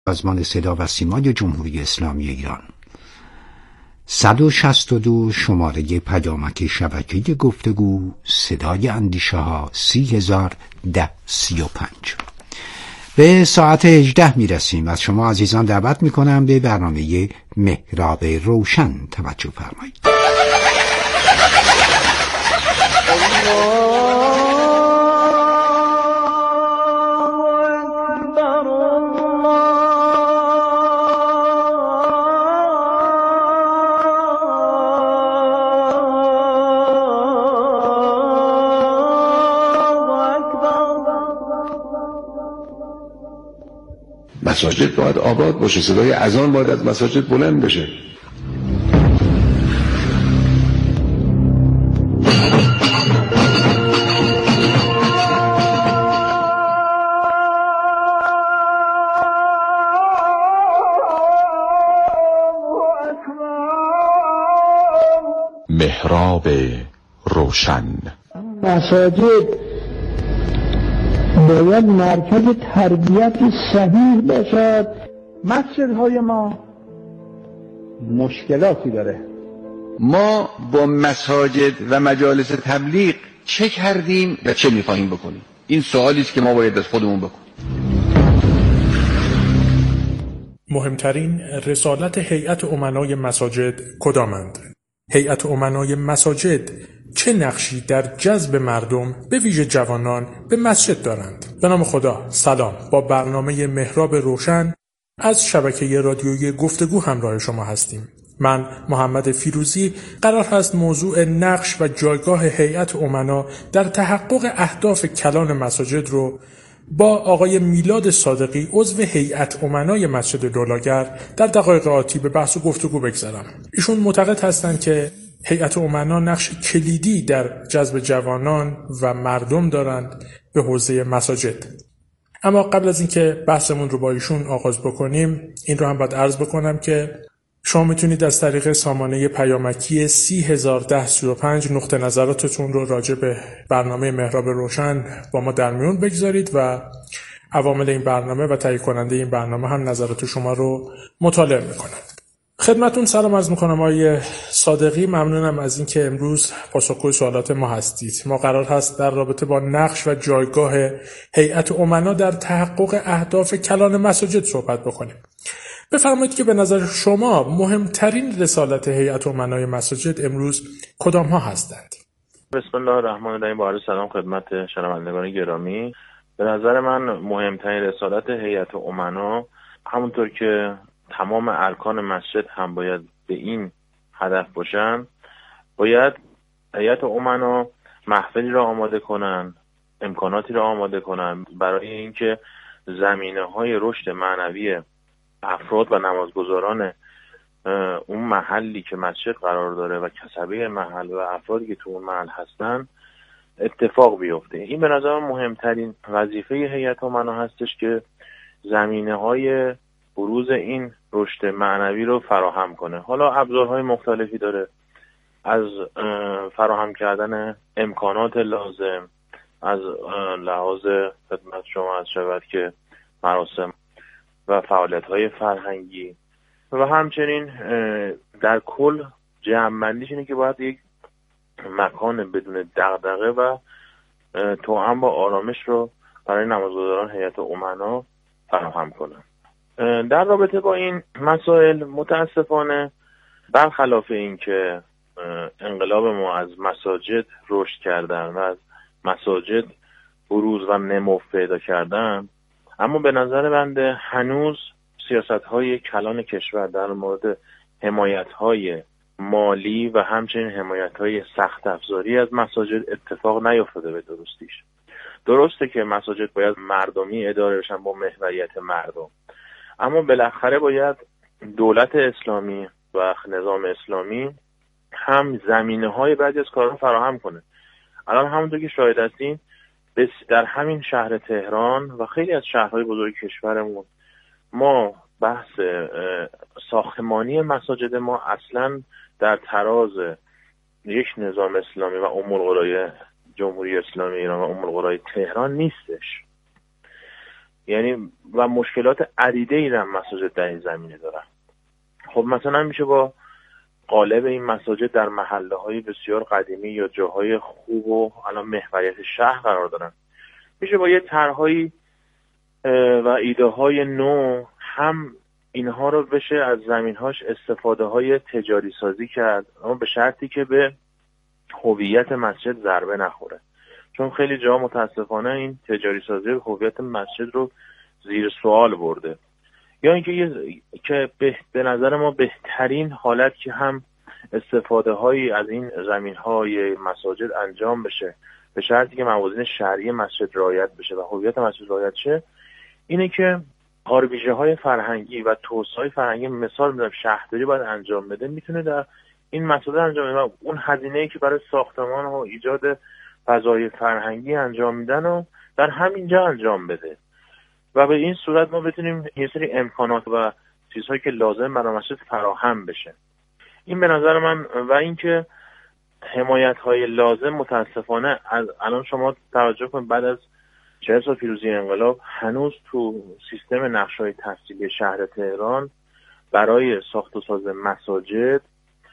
سازمان صدا و سیمای جمهوری اسلامی ایران. 162 شماره پیامک شبکه گفتگو صدای اندیشه ها 301035. به ساعت 18 میرسیم. از شما عزیزان دعوت میکنم به برنامه محراب روشن توجه فرمایید. مساجد باید آباد باشه، صدای اذان باید از مساجد بلند بشه. محراب روشن. مساجد باید مرکز تربیت صحیح باشد. مسجدهای ما مشکلاتی داره. ما با مساجد و مجالس تبلیغ چه کردیم و چه می‌خواهیم بکنیم؟ این سوالی است که ما باید از خودمون بکنیم. مهمترین رسالت هیئت امنای مساجد کدامند؟ هیئت امنای مساجد چه نقشی در جذب مردم به ویژه جوانان به مسجد دارند؟ به نام خدا. سلام. با برنامه محراب روشن از شبکه رادیویی گفتگو همراه شما هستیم. من محمد فیروزی. قرار هست موضوع نقش و جایگاه هیئت امنا در تحقق اهداف کلان مساجد رو با آقای میلاد صادقی عضو هیئت امنای مسجد دولاگر در دقایق آتی به بحث و گفتگو بگذارم. ایشون معتقد هستند که هیئت امنا نقش کلیدی در جذب جوانان و مردم دارند به حوزه مساجد. اما قبل از اینکه بحثمون رو با ایشون آغاز بکنیم، این رو هم باید عرض بکنم که شما میتونید از طریق سامانه پیامکی 301035 نقطه نظراتتون رو راجع به برنامه محراب روشن با ما در میون بگذارید و عوامل این برنامه و تهیه کننده این برنامه هم نظرات شما رو مطالعه میکنند. خدمتون سلام عرض میکنم آقای صادقی. ممنونم از اینکه امروز پاسخگوی سوالات ما هستید. ما قرار هست در رابطه با نقش و جایگاه هیئت امنا در تحقق اهداف کلان مساجد صحبت بکنیم. بفرمایید که به نظر شما مهمترین رسالت هیئت امنای مساجد امروز کدام ها هستند؟ بسم الله الرحمن الرحیم. با عرض سلام خدمت شنوندگان گرامی. به نظر من مهمترین رسالت هیئت امنا، همونطور که تمام ارکان مسجد هم باید به این هدف باشن، باید هیئت امنا محفلی را آماده کنن، امکاناتی را آماده کنن برای اینکه زمینه‌های رشد معنوی افراد و نمازگزاران اون محلی که مسجد قرار داره و کسبه محل و افرادی که تو اون محل هستن اتفاق بیفته. این به نظر مهمترین وظیفه هیئت امنا هستش که زمینه‌های بروز این رشد معنوی رو فراهم کنه. حالا ابزارهای مختلفی داره، از فراهم کردن امکانات لازم، از لحاظ خدمت شما از شود که مراسم و فعالیت‌های فرهنگی و همچنین در کل جمع‌بندیش اینه که باید یک مکان بدون دغدغه و توأم با آرامش رو برای نمازگزاران هیئت امنا فراهم کنن. در رابطه با این مسائل متاسفانه برخلاف این که انقلاب ما از مساجد رشد کردن و از مساجد بروز و نمو پیدا کردن، اما به نظر بنده هنوز سیاست‌های کلان کشور در مورد حمایت‌های مالی و همچنین حمایت‌های سخت افزاری از مساجد اتفاق نیفتاده به درستیش. درسته که مساجد باید مردمی اداره بشن با محوریت مردم، اما بالاخره باید دولت اسلامی و نظام اسلامی هم زمینه‌های بعضی از کارها فراهم کنه. الان همونطور که شاهد هستین در همین شهر تهران و خیلی از شهرهای بزرگ کشورمون ما بحث ساختمانی مساجد ما اصلا در تراز یک نظام اسلامی و ام القرای جمهوری اسلامی ایران و ام القرای تهران نیستش. یعنی و مشکلات عدیده‌ای هم مساجد در این زمینه دارن. خب مثلا میشه با قالب این مساجد در محله‌های بسیار قدیمی یا جاهای خوب و الان محوریت شهر قرار دارن، میشه با یه طرح‌های و ایده‌های نو هم اینها رو بشه از زمین‌هاش استفاده‌های تجاری سازی کرد، اما به شرطی که به هویت مسجد ضربه نخوره، چون خیلی جا متاسفانه این تجاری سازی هویت مسجد رو زیر سوال برده. یا اینکه که به نظر ما بهترین حالت که هم استفاده هایی از این زمین های مساجد انجام بشه به شرطی که موازین شرعی مسجد رعایت بشه و هویت مسجد رعایت شه، اینه که کاربیشه های فرهنگی و توسعه فرهنگی، مثال میزنم شهرداری باید انجام بده، میتونه در این مساجد انجام بده و اون هزینه‌ای که برای ساختمان و ایجاد فضای فرهنگی انجام میدن و در همینجا انجام بده و به این صورت ما بتونیم یه سری امکانات و چیزهایی که لازم برای مسجد فراهم بشه. این به نظر من. و اینکه حمایت‌های لازم متاسفانه از الان شما توجه کنید بعد از 40 سال پیروزی انقلاب هنوز تو سیستم نقشه‌های تفصیلی شهر تهران برای ساخت و ساز مساجد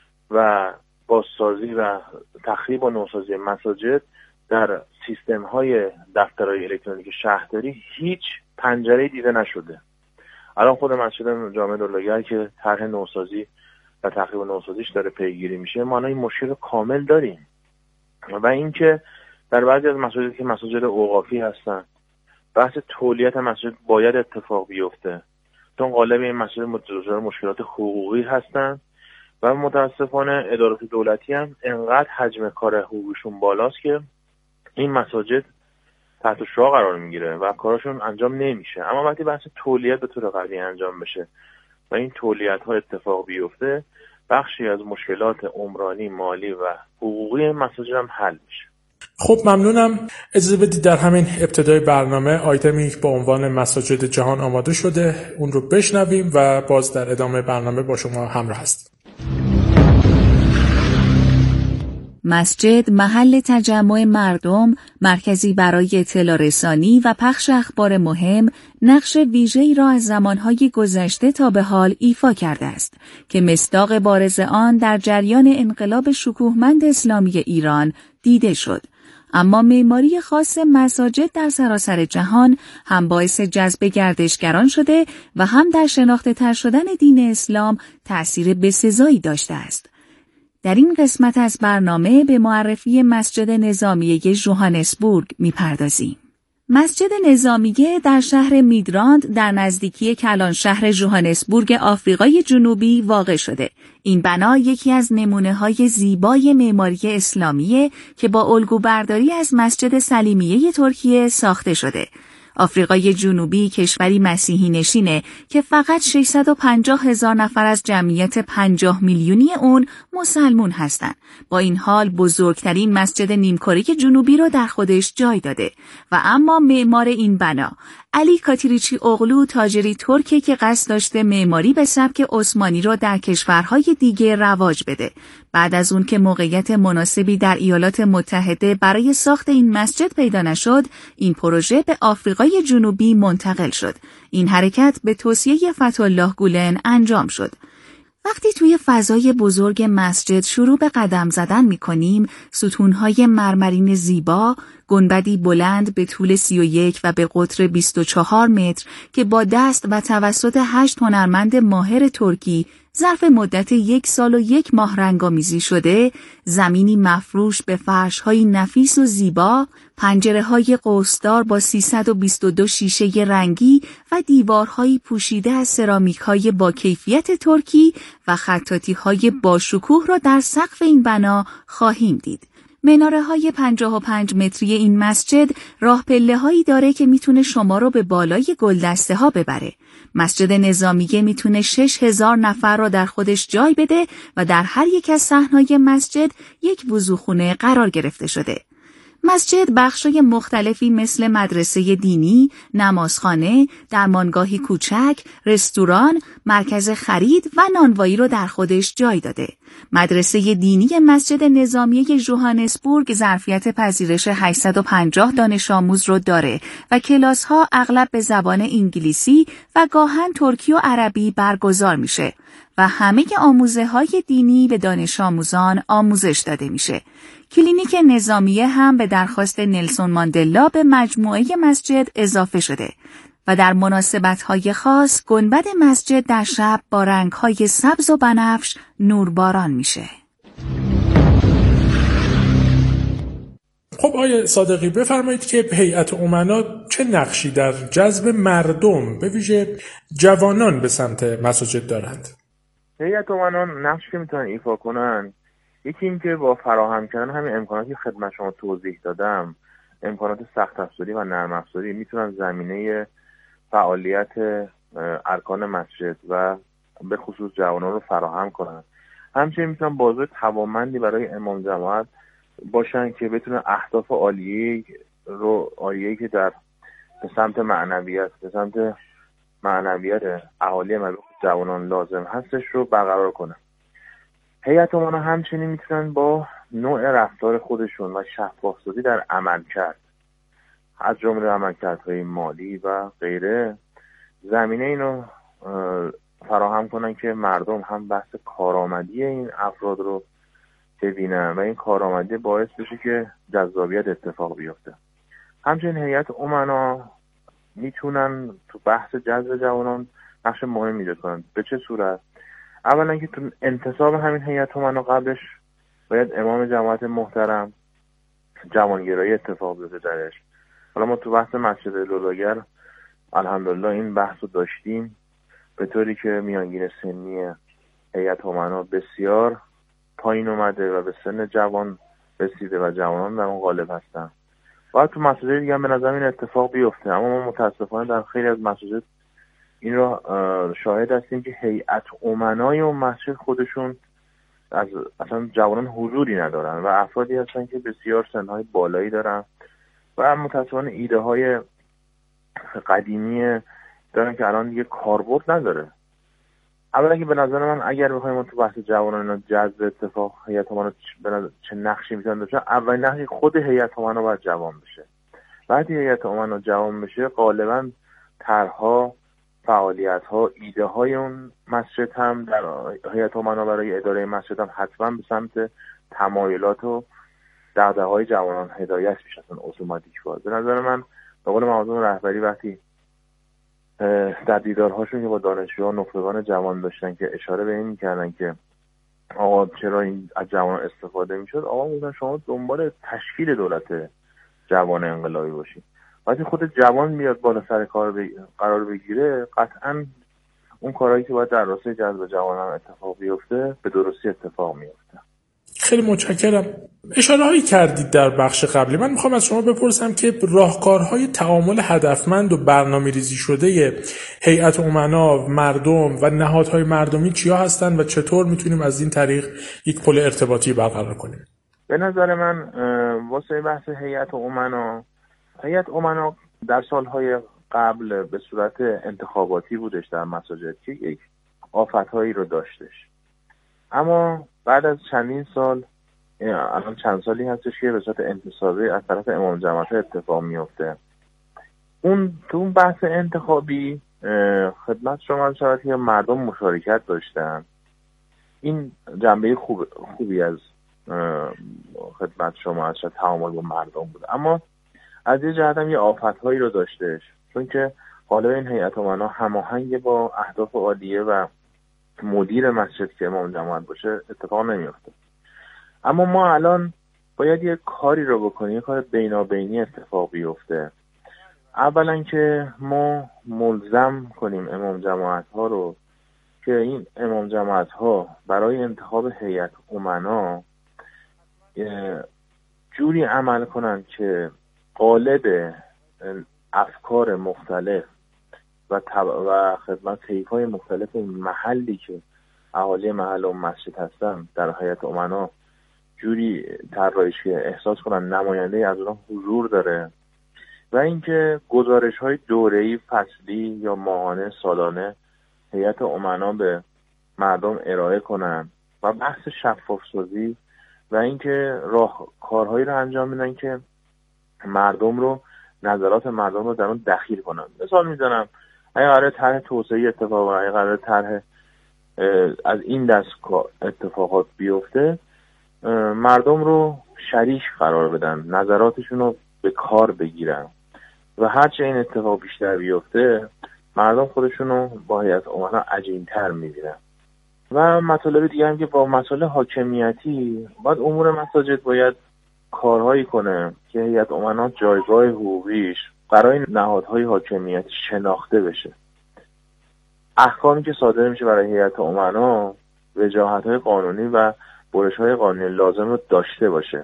و بازسازی و تخریب و نوسازی مساجد در سیستم‌های دفترهای الکترونیک شهرداری هیچ پنجره‌ای دیده نشده. الان خود مسجد جامع دولتگر که طرح نوسازی و تخریب و نوسازیش داره پیگیری میشه، ما الان این مشکل کامل داریم. و اینکه در بعضی از مساجد که مساجد اوقافی هستن، بحث تولیت مسجد باید اتفاق بیفته، چون غالب این مساجد دچار مشکلات حقوقی هستن و متاسفانه ادارات دولتی هم انقدر حجم کار حقوقیشون بالاست که این مساجد تحت شعاع قرار میگیره و کارشون انجام نمیشه. اما وقتی بحث تولیت به طور قوی انجام بشه و این تولیت ها اتفاق بیفته، بخشی از مشکلات عمرانی، مالی و حقوقی مساجد هم حل میشه. خب ممنونم. اجازه بدید در همین ابتدای برنامه آیتمی با عنوان مساجد جهان آماده شده اون رو بشنویم و باز در ادامه برنامه با شما همراه هستیم. مسجد محل تجمع مردم، مرکزی برای اطلاع رسانی و پخش اخبار مهم، نقش ویژه‌ای را از زمانهای گذشته تا به حال ایفا کرده است که مصداق بارز آن در جریان انقلاب شکوهمند اسلامی ایران دیده شد. اما معماری خاص مساجد در سراسر جهان هم باعث جذب گردشگران شده و هم در شناخته‌تر شدن دین اسلام تأثیر بسزایی داشته است. در این قسمت از برنامه به معرفی مسجد نظامیه ژوهانسبورگ می‌پردازیم. مسجد نظامیه در شهر میدراند در نزدیکی کلان شهر ژوهانسبورگ آفریقای جنوبی واقع شده. این بنا یکی از نمونه‌های زیبای معماری اسلامیه که با الگوبرداری از مسجد سلیمیه ترکیه ساخته شده. آفریقای جنوبی کشوری مسیحی نشینه که فقط 650,000 نفر از جمعیت 50 میلیونی اون مسلمون هستند. با این حال بزرگترین مسجد نیمکره جنوبی رو در خودش جای داده و اما معمار این بنا علی کاتیریچی اوغلو تاجری ترکه که قصد داشته معماری به سبک عثمانی رو در کشورهای دیگه رواج بده. بعد از اون که موقعیت مناسبی در ایالات متحده برای ساخت این مسجد پیدا نشد، این پروژه به آفریقای جنوبی منتقل شد. این حرکت به توصیه فتح‌الله گولن انجام شد. وقتی توی فضای بزرگ مسجد شروع به قدم زدن می‌کنیم، ستون‌های مرمرین زیبا، گنبدی بلند به طول 31 و به قطر 24 متر که با دست و توسط 8 هنرمند ماهر ترکی ظرف مدت 1 سال و 1 ماه رنگامیزی شده، زمینی مفروش به فرش‌های نفیس و زیبا، پنجره‌های قوسدار با 322 شیشه رنگی و دیوارهایی پوشیده از سرامیک‌های با کیفیت ترکی و خطاطی‌های باشکوه را در سقف این بنا خواهیم دید. مناره‌های 55 متری این مسجد راه پله‌هایی داره که میتونه شما رو به بالای گلدسته‌ها ببره. مسجد نظامیه میتونه 6,000 نفر را در خودش جای بده و در هر یک از صحن‌های مسجد یک وضوخونه قرار گرفته شده. مسجد بخشای مختلفی مثل مدرسه دینی، نمازخانه، درمانگاهی کوچک، رستوران، مرکز خرید و نانوایی رو در خودش جای داده. مدرسه دینی مسجد نظامیه ژوهانسبورگ ظرفیت پذیرش 850 دانش آموز رو داره و کلاس‌ها اغلب به زبان انگلیسی و گاهن ترکی و عربی برگزار میشه و همه آموزه‌های دینی به دانش آموزان آموزش داده میشه. کلینیک نظامیه هم به درخواست نلسون ماندلا به مجموعه مسجد اضافه شده و در مناسبت‌های خاص گنبد مسجد در شب با رنگ‌های سبز و بنفش نورباران میشه. خب آقای صادقی بفرمایید که هیئت امنا چه نقشی در جذب مردم به ویژه جوانان به سمت مساجد دارند؟ هیئت امنا نقشی که میتونن ایفا کنن، یکی این که با فراهم کردن همین امکاناتی که خدمت شما توضیح دادم، امکانات سخت افزاری و نرم افزاری، میتونن زمینه فعالیت ارکان مسجد و به خصوص جوانان رو فراهم کنن. همچنین میتونن بازوی توانمندی برای امام جماعت باشن که بتونن اهداف عالیه‌ای که در به سمت معنویت اهالی مبلغ جوانان لازم هستش رو برقرار کنن. هیئت امنا همچنین میتونن با نوع رفتار خودشون و شفاف‌سازی در عملکرد از جمله عملکردهای مالی و غیره زمینه اینو فراهم کنن که مردم هم بحث کارآمدی این افراد رو ببینن و این کارآمدی باعث بشه که جذابیت اتفاق بیفته. همچنین هیئت امنا میتونن تو بحث جذب جوانان نقش مهمی ایفا کنن. به چه صورت؟ اولا که تو انتصاب همین هیئت امنا قبلش باید امام جماعت محترم جوانگرایی اتفاق بیفته درش. حالا ما تو بحث مسجد لولاگر الحمدلله این بحث رو داشتیم، به طوری که میانگین سنی هیئت امنا بسیار پایین اومده و به سن جوان رسیده و جوانان در اون غالب هستن. باید تو مساجد دیگه هم به نظر این اتفاق بیفته، اما ما متاسفانه در خیلی از مساجد این رو شاهد هستیم که هیئت امنای اون مسجد خودشون اصلا جوانان حضوری ندارن و افرادی هستن که بسیار سنهای بالایی دارن و متاسفانه ایده های قدیمی دارن که الان دیگه کاربرد نداره. اولا که به نظر من اگر بخوایم تو بحث جوانان جذب اتفاق هیئت امنا چه نقشی میتونن داشته، اولین نقشی خود هیئت امنا باید جوان بشه. وقتی هیئت امنا جوان بشه غالبا طرح‌ها، فعالیت‌ها، ایده‌های اون مسجد هم در هیئت امنا برای اداره مسجد هم حتما به سمت تمایلات و دغدغه‌های جوانان هدایت میشه، اصلا اتوماتیک باشه. به نظر من به قول معظم رهبری وقتی در دیدارهاشون که با دانشجوها نخبگان جوان داشتن که اشاره به این می‌کردن که آقا چرا این از جوان استفاده می‌شد، آقا میگن شما دنبال تشکیل دولت جوان انقلابی باشید. وقتی خود جوان میاد بالا سر کار قرار بگیره، قطعاً اون کارهایی که باید در راستای جذب جوانان اتفاق بیفته به درستی اتفاق میفته. خیلی متشکرم. اشاره‌هایی کردید در بخش قبلی. من میخوام از شما بپرسم که راهکارهای تعامل هدفمند و برنامه‌ریزی شده هیئت امنا، مردم و نهادهای مردمی چیا هستند و چطور میتونیم از این طریق یک پل ارتباطی برقرار کنیم؟ به نظر من واسه بحث هیئت امنا در سالهای قبل به صورت انتخاباتی بودش در مساجد که یک آفت‌هایی رو داشتش، اما بعد از چندین سال، الان چند سالی هستش که به صورت انتصابی از طرف امام جماعت اتفاق میفته. اون بحث انتخابی خدمت شما شود که مردم مشارکت داشتن. این جنبه خوبی از خدمت شما از تعامل با مردم بود، اما از یه جهت هم یه آفت‌هایی رو داشتش، چون که غالب این هیئت امنا هماهنگ با اهداف عالیه و مدیر مسجد که امام جماعت باشه اتفاق نمیفته. اما ما الان باید یه کاری رو بکنیم، یه کار بینابینی اتفاق بیفته. اولا که ما ملزم کنیم امام جماعت ها رو که این امام جماعت ها برای انتخاب هیئت امنا جوری عمل کنن که قالب افکار مختلف و خدمت طیف‌های مختلف محلی که اهالی محل و مسجد هستن در هیئت امنا جوری طراحی که احساس کنن نماینده از اونها حضور داره و اینکه گزارش‌های دوره‌ای، فصلی یا ماهانه، سالانه هیئت امنا به مردم ارائه کنن و بحث شفاف سازی و اینکه کارهایی رو انجام میدن که مردم رو، نظرات مردم رو در اون دخیل کنن. مثال میزنم، اگه قراره طرح توسعه اتفاق، اگه قراره طرح از این دست اتفاقات بیفته، مردم رو شریک قرار بدن، نظراتشون رو به کار بگیرن و هرچه این اتفاق بیشتر بیفته مردم خودشون رو با هیئت امنا عجین‌تر می‌بینن. و مطالب دیگه هم که با مسائل حاکمیتی باید امور مساجد باید کارهایی کنه که هیئت امنا جایگاه حقوقیش برای نهادهای حاکمیتی شناخته بشه. احکامی که صادر میشه برای هیئت امنا وجاهت‌های قانونی و برش‌های قانونی لازم رو داشته باشه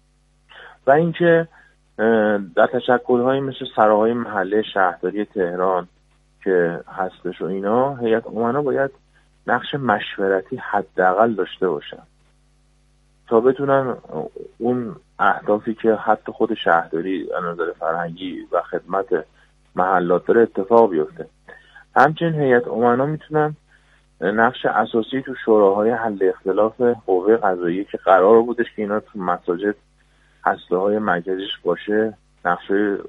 و اینکه در تشکل‌هایی مثل سراهای محله شهرداری تهران که هستش و اینا، هیئت امنا باید نقش مشورتی حداقل داشته باشن تا بتونن اون اهدافی که حتی خود شهرداری از نظر فرهنگی و خدمت محلات داره اتفاق بیفته. همچنین هیئت امنا میتونن نقش اساسی تو شوراهای حل اختلاف قوه قضاییه که قرار بودش که اینا تو مساجد هسته‌های مرکزیش باشه نقش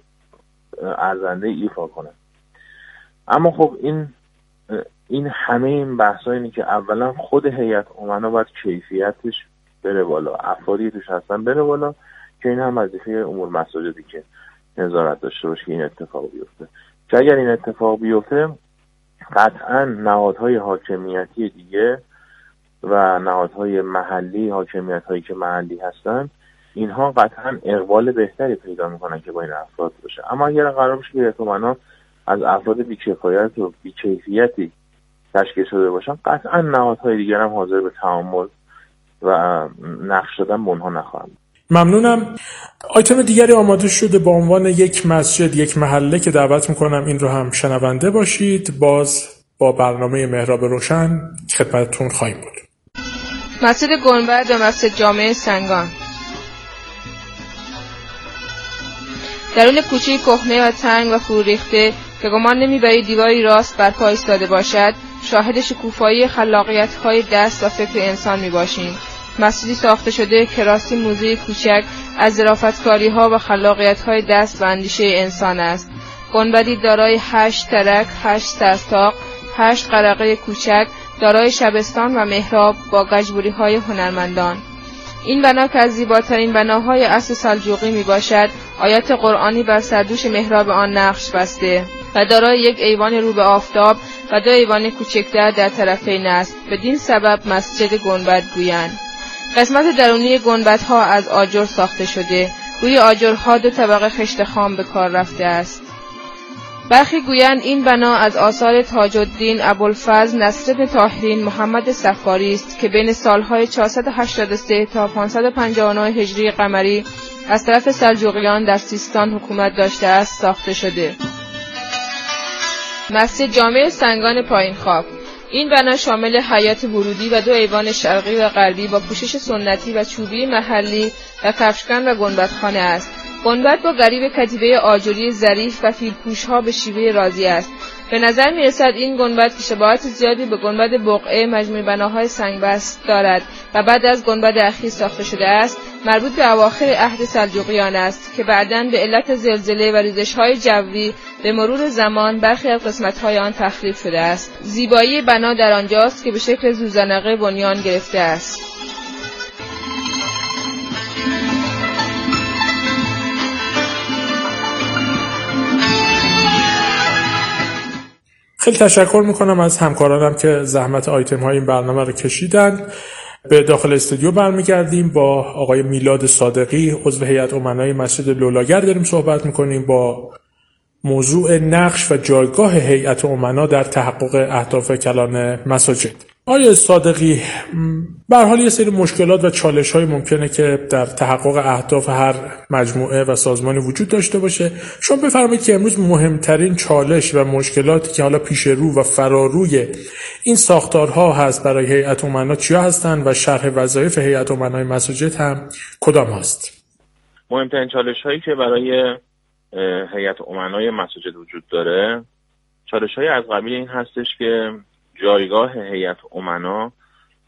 ارزنده ایفا کنن. اما خب این همه این بحثا اینه که اولا خود هیئت امنا باید کیفیتش بره بالا، افرادی توش هستن بره بالا که این هم وظیفه امور مساجدی که نظارت داشته باشه که این اتفاق بیفته. که اگر این اتفاق بیفته قطعا نهادهای حاکمیتی دیگه و نهادهای محلی، حاکمیت‌هایی که محلی هستن، اینها قطعا اقبال بهتری پیدا میکنن که با این افراد باشه. اما اگر قرار باشه که هیئت امنا از افراد بی‌کفایت و بی‌کیفیتی تشکیل شده باشن، قطعا نهادهای دیگر هم حاضر به تعامل و نقش دادن به اونها نخواهند. ممنونم. آیتم دیگری آماده شده با عنوان یک مسجد یک محله که دعوت میکنم این رو هم شنونده باشید. باز با برنامه محراب روشن خدمتتون خواهیم بود. مسجد گنبد و مسجد جامع سنگان. درون کوچه کهنه و تنگ و فرو ریخته که گمان نمیبرید دیواری راست بر پا ایستاده باشد، شاهد شکوفایی خلاقیت‌های دست و فکر انسان میباشیم. مسجدی ساخته شده که راستی موزه کوچک از ظرافتکاری‌ها و خلاقیت‌های دست و اندیشه انسان است. گنبدی دارای 8 ترک، 8 سرطاق، 8 قرقه کوچک، دارای شبستان و محراب با گجبوری‌های هنرمندان. این بنا که از زیباترین بناهای عصر سلجوقی می باشد، آیات قرآنی بر سردوش محراب آن نقش بسته و دارای یک ایوان رو به آفتاب و 2 ایوان کوچکتر در طرفین است. بدین سبب مسجد گنبد گویند. قسمت درونی گنبدها از آجر ساخته شده. روی آجرها 2 طبقه خشت خام به کار رفته است. برخی گویند این بنا از آثار تاج الدین ابوالفضل نصرالدین طاهری محمد صفاری است که بین سالهای 483 تا 559 هجری قمری از طرف سلجوقیان در سیستان حکومت داشته است ساخته شده. مسجد جامع سنگان پایین خواب. این بنا شامل حیاط ورودی و 2 ایوان شرقی و غربی با پوشش سنتی و چوبی محلی و کفشکن و گنبدخانه است. گنبد با گریب کتیبه آجری ظریف و فیلپوش‌ها به شیوه رازی است. به نظر می‌رسد این گنبد که شباهت زیادی به گنبد بقعه مجموعه بناهای سنگبست دارد و بعد از گنبد اخیر ساخته شده است، مربوط به اواخر عهد سلجوقیان است که بعداً به علت زلزله و ریزش‌های جوی به مرور زمان برخی از قسمت‌های آن تخریب شده است. زیبایی بنا در آنجاست که به شکل زوزنقه بنیان گرفته است. خیلی تشکر میکنم از همکارانم که زحمت آیتم های این برنامه رو کشیدن. به داخل استودیو برمیگردیم. با آقای میلاد صادقی عضو هیئت امنای مسجد لولاگر داریم صحبت میکنیم با موضوع نقش و جایگاه هیئت امنا در تحقق اهداف کلان مساجد. آقای صادقی، به هر حال یه سری مشکلات و چالش‌های ممکنه که در تحقق اهداف هر مجموعه و سازمانی وجود داشته باشه. شما بفرمایید که امروز مهمترین چالش و مشکلاتی که حالا پیش رو و فراروی این ساختارها هست برای هیئت امنا چیا هستن و شرح وظایف هیئت امنای مساجد هم کدام هست؟ مهمترین چالش‌هایی که برای هیئت امنای مساجد وجود داره، چالش‌های از قبیل این هستش که جایگاه هیئت امنا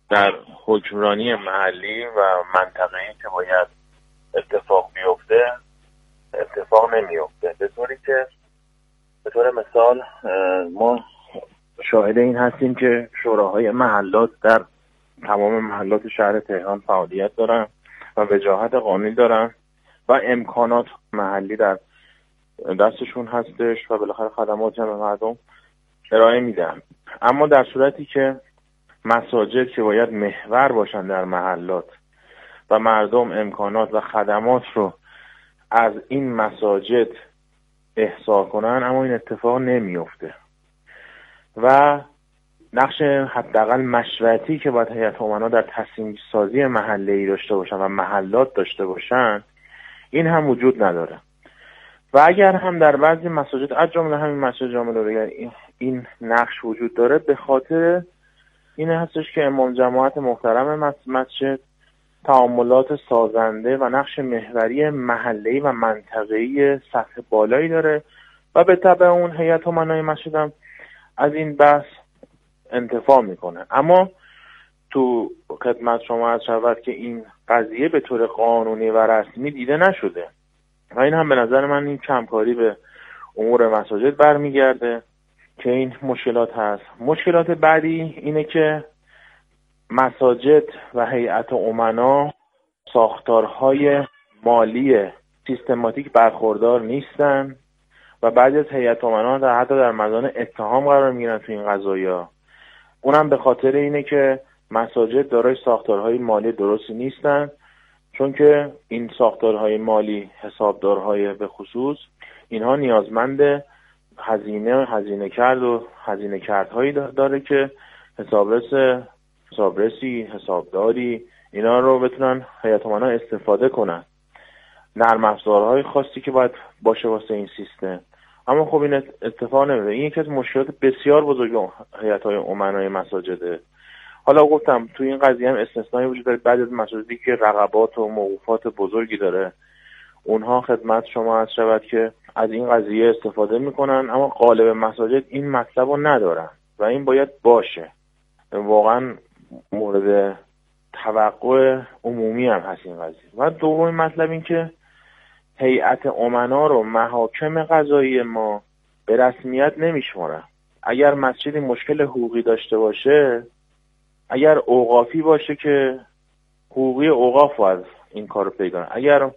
در حکمرانی محلی و منطقه‌ای که باید اتفاق بیفته اتفاق نمیفته، به طوری که به طور مثال ما شاهد این هستیم که شوراهای محلات در تمام محلات شهر تهران فعالیت دارن و وجاهت قانونی دارن و امکانات محلی در دستشون هستش و بالاخره خدماتی هم به مردم ارائه میدن. اما در صورتی که مساجد که باید محور باشن در محلات و مردم امکانات و خدمات رو از این مساجد احصا کنن، اما این اتفاق نمیفته و نقش حداقل مشورتی که باید هیئت امنا در تصمیم سازی محله‌ای داشته باشن و محلات داشته باشن این هم وجود نداره. و اگر هم در بعضی مساجد از جمله همین مسجد جامع العلیا این نقش وجود داره، به خاطر این هستش که امام جماعت محترم مسجد تعاملات سازنده و نقش محوری محله‌ای و منطقه‌ای سطح بالایی داره و به تبع اون هیئت امنای مسجد هم از این بحث انتفاع میکنه. اما تو خدمت شما عرض شود که این قضیه به طور قانونی و رسمی دیده نشده و این هم به نظر من این کمکاری به امور مساجد برمیگرده که این مشکلات هست. مشکلات بعدی اینه که مساجد و هیئت امنا ساختارهای مالی سیستماتیک برخوردار نیستن و بعضی از هیئت امنا حتی در مزان اتهام قرار میگیرن تو این قضایا. اونم به خاطر اینه که مساجد دارای ساختارهای مالی درستی نیستن، چون که این ساختارهای مالی، حسابدارهای به خصوص، اینها نیازمند هزینه کردهایی داره که حسابرسی، حسابداری اینا رو بتونن هیئت امنا استفاده کنن، نرم افزارهای خاصی که باید باشه واسه این سیستم. اما خب این اتفاق نمیفته. این یکی از مشکلات بسیار بزرگ هیئت‌های امنای مساجده. حالا گفتم تو این قضیه هم استثنایی وجود داره، بعضی از مساجدی که رقبات و موقوفات بزرگی داره اونها خدمت شما عرض شود که از این قضیه استفاده میکنن، اما غالب مساجد این مطلب رو ندارن و این باید باشه. واقعا مورد توقع عمومی هم هست این قضیه. و دومین مطلب این که هیئت امنا رو محاکم قضایی ما به رسمیت نمیشمارن. اگر مسجدی مشکل حقوقی داشته باشه، اگر اوقافی باشه که حقوقی اوقاف از این کارو پیدا کنن، اگر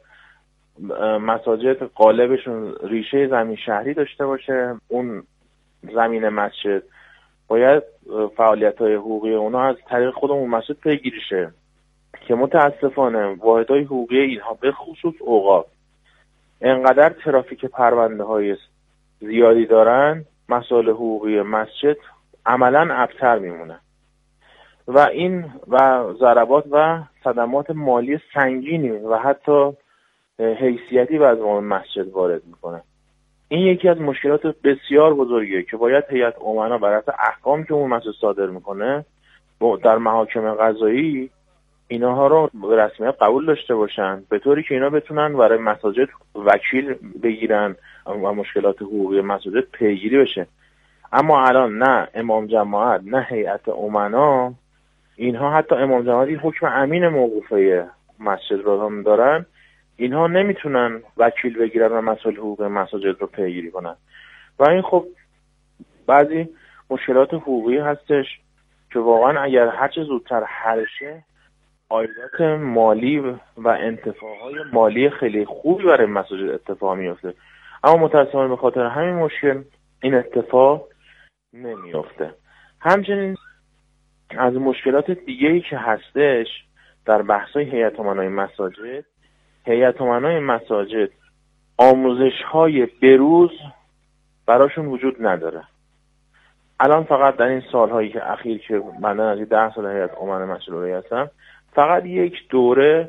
مساجد غالبشون ریشه زمین شهری داشته باشه، اون زمین مسجد باید فعالیت‌های حقوقی اونا از طریق خودمون مسجد پیگیری شه که متاسفانه واحدهای حقوقی اینها به خصوص اوقاف انقدر ترافیک پرونده‌های زیادی دارن، مسائل حقوقی مسجد عملاً ابتر میمونه و این و ضربات و صدمات مالی سنگینی و حتی حیثیتی به از مسجد وارد میکنه. این یکی از مشکلات بسیار بزرگیه که باید هیئت امنا بر اساس احکام که اون مسجد صادر میکنه در محاکم قضایی اینها رو به رسمیت قبول داشته باشن، به طوری که اینا بتونن برای مساجد وکیل بگیرن و مشکلات حقوقی مساجد پیگیری بشه. اما الان نه امام جماعت نه هیئت امنا، اینها حتی امام جماعتی حکم امین موقوفه مسجد رو هم دارن، اینها نمیتونن وکیل بگیرن و مسائل حقوق مساجد رو پیگیری کنن و این خب بعضی مشکلات حقوقی هستش که واقعا اگر هرچه زودتر حل شه عایدات مالی و انتفاعهای مالی خیلی خوبی برای مساجد اتفاق میفته. اما متاسفانه به خاطر همین مشکل این اتفاق نمیفته. همچنین از مشکلات دیگه‌ای که هستش در بحث‌های هیئت امنای مساجد، هیئت امنای مساجد آموزش‌های بروز براشون وجود نداره. الان فقط در این سال‌هایی که اخیر که من از 10 سال هیئت امنای مسئول هستم، فقط یک دوره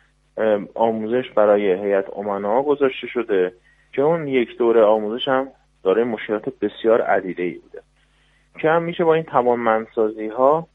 آموزش برای هیئت امنا گذاشته شده که اون یک دوره آموزش هم داره مشکلات بسیار عدیده‌ای بوده که هم میشه با این توانمندسازی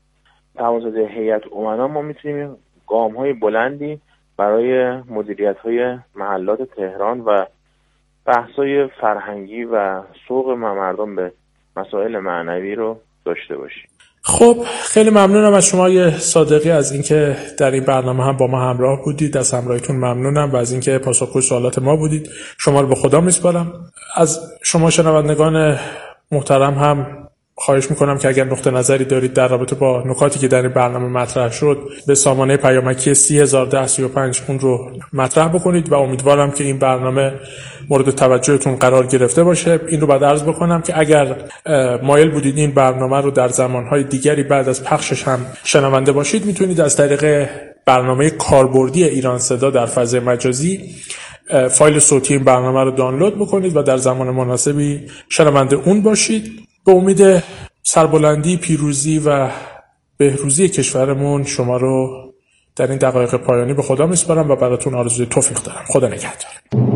هیئت امنا ما میتونیم گام‌های بلندی برای مدیریت‌های محلات تهران و بحث‌های فرهنگی و سوق مردم به مسائل معنوی رو داشته باشیم. خب خیلی ممنونم از شما صادقی از اینکه در این برنامه هم با ما همراه بودید. از همراهیتون ممنونم و از اینکه پاسخگوی سوالات ما بودید. شما رو به خدا میسپارم. از شما شنوندگان محترم هم خواهش میکنم که اگر نقطه نظری دارید در رابطه با نکاتی که در این برنامه مطرح شد به سامانه پیامکی 301035 اون رو مطرح بکنید و امیدوارم که این برنامه مورد توجهتون قرار گرفته باشه. این رو بعد عرض بکنم که اگر مایل بودید این برنامه رو در زمانهای دیگری بعد از پخشش هم شنونده باشید، میتونید از طریق برنامه کاربردی ایران صدا در فضای مجازی فایل صوتی این برنامه رو دانلود بکنید و در زمان مناسبی شنونده اون باشید. به امید سربلندی، پیروزی و بهروزی کشورمون شما رو در این دقایق پایانی به خدا میسپارم و براتون آرزوی توفیق دارم. خدا نگهدار.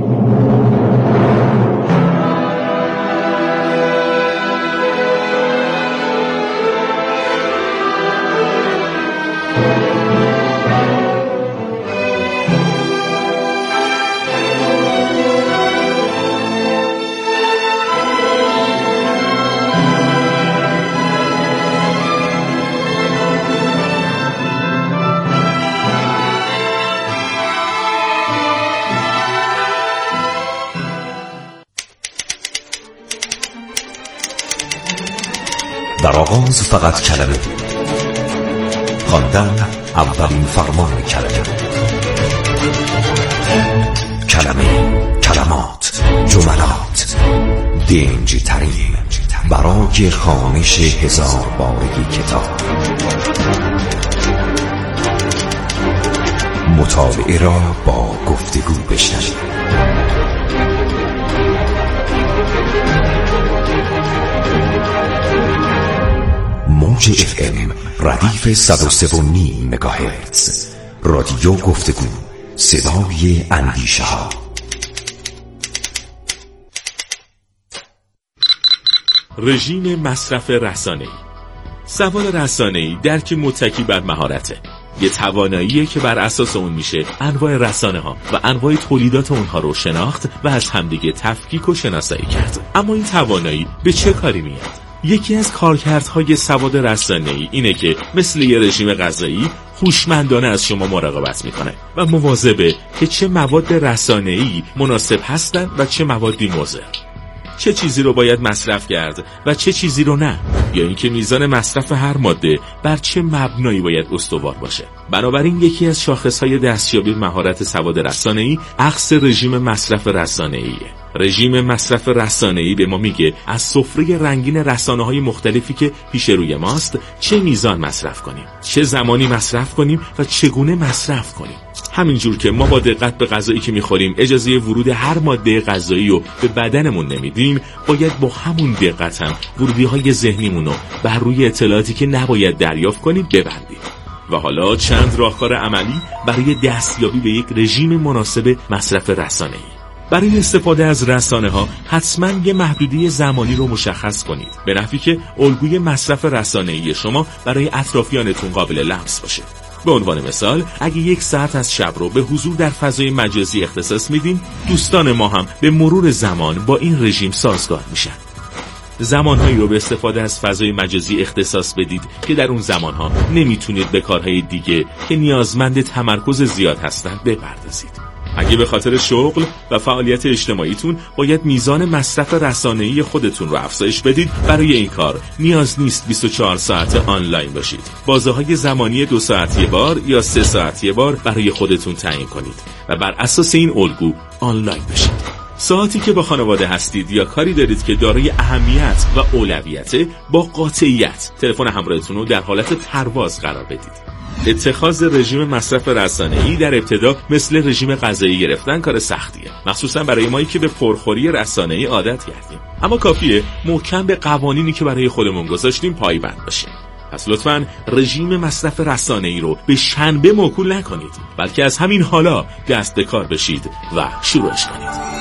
در آغاز فقط کلمه، خواندن اولین فرمان کلمه، کلمات، جملات، دنجی ترین برای خوانش 1000 بارگی کتاب. مطالعه را با گفتگو بشنوید. موج FM ردیف 103.9 مگاهرتز، رادیو گفتگو، صدای اندیشه ها. رژیم مصرف رسانه‌ای. سواد رسانه‌ای درک متکی بر مهارته. یه تواناییه که بر اساس اون میشه انواع رسانه‌ها و انواع تولیدات اونها رو شناخت و از همدیگه تفکیک و شناسایی کرد. اما این توانایی به چه کاری میاد؟ یکی از کارکردهای سواد رسانه‌ای اینه که مثل یه رژیم غذایی هوشمندانه از شما مراقبت میکنه و مواظبه که چه مواد رسانه‌ای مناسب هستن و چه موادی مضر. چه چیزی رو باید مصرف کرد و چه چیزی رو نه، یا اینکه میزان مصرف هر ماده بر چه مبنایی باید استوار باشه. بنابراین یکی از شاخصهای دستیابی مهارت سواد رسانه‌ای اخذ رژیم مصرف رسانه‌ایه. رژیم مصرف رسانه‌ای به ما میگه از سفره رنگین رسانه‌های مختلفی که پیش روی ماست چه میزان مصرف کنیم، چه زمانی مصرف کنیم و چگونه مصرف کنیم. همینجور که ما با دقت به غذایی که میخوریم اجازه ورود هر ماده غذایی رو به بدنمون نمیدیم، باید با همون دقت هم ورودی‌های ذهنیمون رو بر روی اطلاعاتی که نباید دریافت کنیم ببندیم. و حالا چند راهکار عملی برای دستیابی به یک رژیم مناسب مصرف رسانه‌ای. برای استفاده از رسانه‌ها حتما یه محدوده زمانی رو مشخص کنید، به نحوی که الگوی مصرف رسانه‌ای شما برای اطرافیانتون قابل لمس باشه. به عنوان مثال، اگه 1 ساعت از شب رو به حضور در فضای مجازی اختصاص میدین، دوستان ما هم به مرور زمان با این رژیم سازگار میشن. زمانهایی رو به استفاده از فضای مجازی اختصاص بدید که در اون زمانها نمیتونید به کارهای دیگه که نیازمند تمرکز زیاد هستند بپردازید. اگه به خاطر شغل و فعالیت اجتماعیتون باید میزان مصرف رسانه‌ای خودتون رو افزایش بدید، برای این کار نیاز نیست 24 ساعت آنلاین باشید. بازه‌های زمانی 2 ساعت یه بار یا 3 ساعت یه بار برای خودتون تعیین کنید و بر اساس این الگو آنلاین باشید. ساعتی که با خانواده هستید یا کاری دارید که دارای اهمیت و اولویته، با قاطعیت تلفن همراهتون رو در حالت پرواز قرار بدید. اتخاذ رژیم مصرف رسانه‌ای در ابتدا مثل رژیم غذایی گرفتن کار سختیه، مخصوصا برای مایی که به پرخوری رسانه‌ای عادت کردیم. اما کافیه محکم به قوانینی که برای خودمون گذاشتیم پایبند باشیم. پس لطفاً رژیم مصرف رسانه‌ای رو به شنبه موکول نکنید، بلکه از همین حالا دست به کار بشید و شروعش کنید.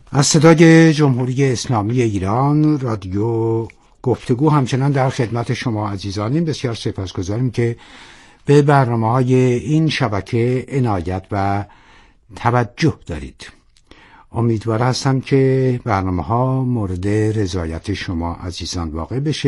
از صدای جمهوری اسلامی ایران رادیو گفتگو همچنان در خدمت شما عزیزانیم. بسیار سپاسگزاریم که به برنامه‌های این شبکه عنایت و توجه دارید. امیدوار هستم که برنامه‌ها مورد رضایت شما عزیزان واقع بشه.